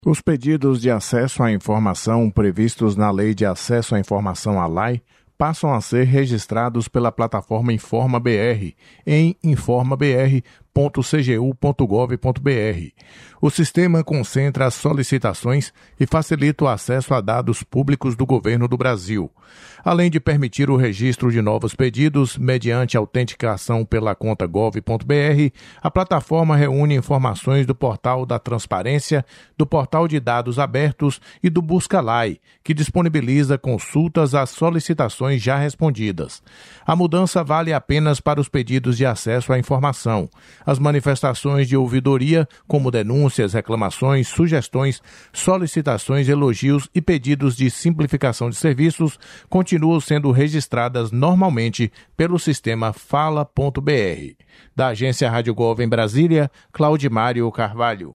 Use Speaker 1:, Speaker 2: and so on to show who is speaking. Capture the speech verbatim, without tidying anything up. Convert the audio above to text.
Speaker 1: Os pedidos de acesso à informação previstos na Lei de Acesso à Informação, a L A I, passam a ser registrados pela plataforma Informa B R em informa b r ponto c g u ponto gov ponto b r. O sistema concentra as solicitações e facilita o acesso a dados públicos do governo do Brasil. Além de permitir o registro de novos pedidos mediante autenticação pela conta gov ponto b r, a plataforma reúne informações do Portal da Transparência, do Portal de Dados Abertos e do Busca L A I, que disponibiliza consultas às solicitações já respondidas. A mudança vale apenas para os pedidos de acesso à informação. As manifestações de ouvidoria, como denúncias, reclamações, sugestões, solicitações, elogios e pedidos de simplificação de serviços, continuam sendo registradas normalmente pelo sistema fala ponto b r. Da agência Rádio Gov em Brasília, Claudimário Carvalho.